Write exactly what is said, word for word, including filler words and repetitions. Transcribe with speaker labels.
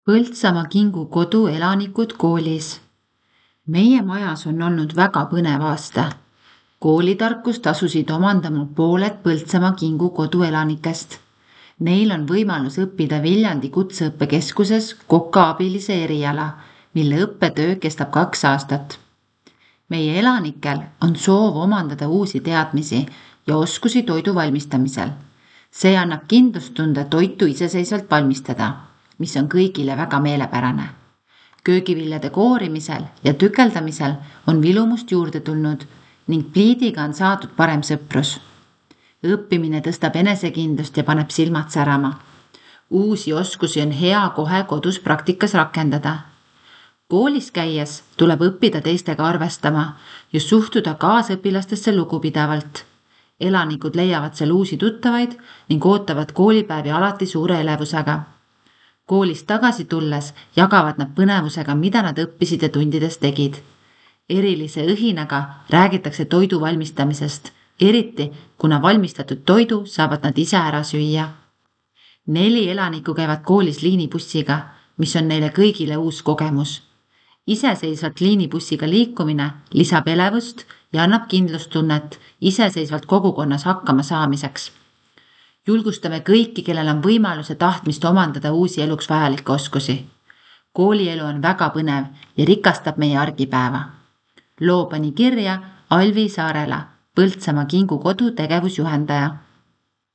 Speaker 1: Põltsamaa Kingu kodu elanikud koolis. Meie majas on olnud väga põnev aasta. Koolitarkust asusid omandama pooled Põltsamaa Kingu kodu elanikest. Neil on võimalus õppida Viljandi Kutseõppekeskuses kokaabilise eriala, mille õppetöö kestab kaks aastat. Meie elanikel on soov omandada uusi teadmisi ja oskusi toidu valmistamisel. See annab kindlustunde toitu iseseisvalt valmistada, mis on kõigile väga meelepärane. Köögiviljade koorimisel ja tükeldamisel on vilumust juurde tulnud ning pliidiga on saadud parem sõprus. Õppimine tõstab enesekindlust ja paneb silmad särama. Uusi oskusi on hea kohe kodus praktikas rakendada. Koolis käies tuleb õppida teistega arvestama ja suhtuda kaasõpilastesse lugupidavalt. Elanikud leiavad seal uusi tuttavaid ning ootavad koolipäevi alati suure elevusega. Koolist tagasi tulles jagavad nad põnevusega, mida nad õppisid ja tundides tegid. Erilise õhinaga räägitakse toidu valmistamisest, eriti kuna valmistatud toidu saavad nad ise ära süüa. Neli elanikku käivad koolis liinibussiga, mis on neile kõigile uus kogemus. Iseseisvalt liinibussiga liikumine lisab elevust ja annab kindlustunnet iseseisvalt kogukonnas hakkama saamiseks. Julgustame kõiki, kellel on võimalus ja tahtmist omandada uusi eluks vajalikke oskusi. Koolielu on väga põnev ja rikastab meie argipäeva. Loo pani kirja Alvi Saarela, Põltsamaa Kingu kodu tegevusjuhendaja.